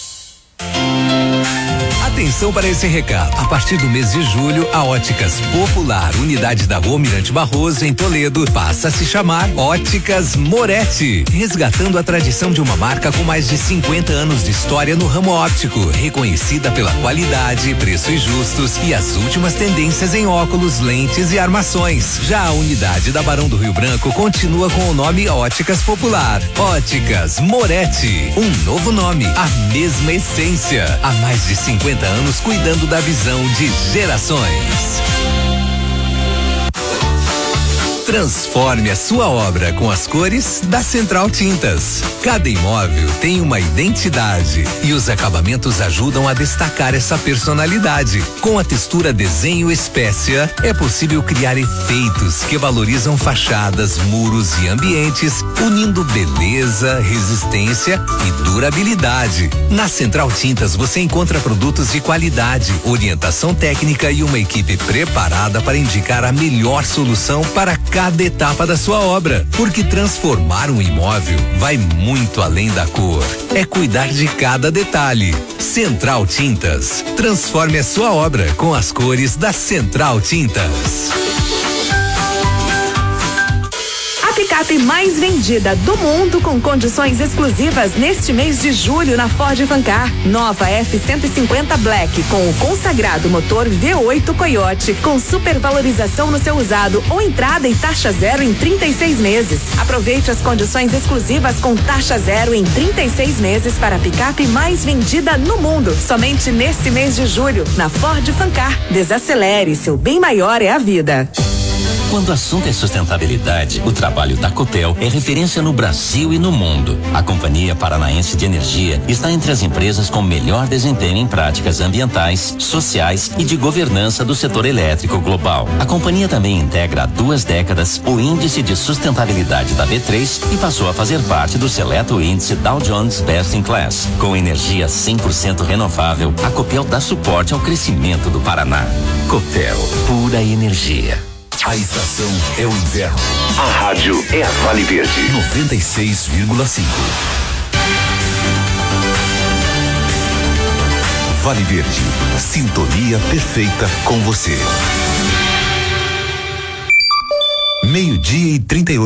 Atenção para esse recado. A partir do mês de julho, a Óticas Popular, unidade da Rua Mirante Barroso, em Toledo, passa a se chamar Óticas Moretti, resgatando a tradição de uma marca com mais de cinquenta anos de história no ramo óptico, reconhecida pela qualidade, preços justos e as últimas tendências em óculos, lentes e armações. Já a unidade da Barão do Rio Branco continua com o nome Óticas Popular. Óticas Moretti, um novo nome, a mesma essência, há mais de cinquenta anos cuidando da visão de gerações. Transforme a sua obra com as cores da Central Tintas. Cada imóvel tem uma identidade e os acabamentos ajudam a destacar essa personalidade. Com a textura Desenho Espécia, é possível criar efeitos que valorizam fachadas, muros e ambientes, unindo beleza, resistência e durabilidade. Na Central Tintas você encontra produtos de qualidade, orientação técnica e uma equipe preparada para indicar a melhor solução para cada cada etapa da sua obra, porque transformar um imóvel vai muito além da cor. É cuidar de cada detalhe. Central Tintas. Transforme a sua obra com as cores da Central Tintas. A picape mais vendida do mundo com condições exclusivas neste mês de julho na Ford Fancar. Nova F cento e cinquenta Black com o consagrado motor V oito Coyote com supervalorização no seu usado ou entrada e taxa zero em trinta e seis meses. Aproveite as condições exclusivas com taxa zero em trinta e seis meses para a picape mais vendida no mundo. Somente neste mês de julho na Ford Fancar. Desacelere, seu bem maior é a vida. Quando o assunto é sustentabilidade, o trabalho da Copel é referência no Brasil e no mundo. A Companhia Paranaense de Energia está entre as empresas com melhor desempenho em práticas ambientais, sociais e de governança do setor elétrico global. A companhia também integra há duas décadas o Índice de Sustentabilidade da B três e passou a fazer parte do seleto índice Dow Jones Best in Class. Com energia cem por cento renovável, a Copel dá suporte ao crescimento do Paraná. Copel, pura energia. A estação é o inverno. A rádio é a Vale Verde. noventa e seis vírgula cinco. Vale Verde. Sintonia perfeita com você. Meio-dia e trinta e oito.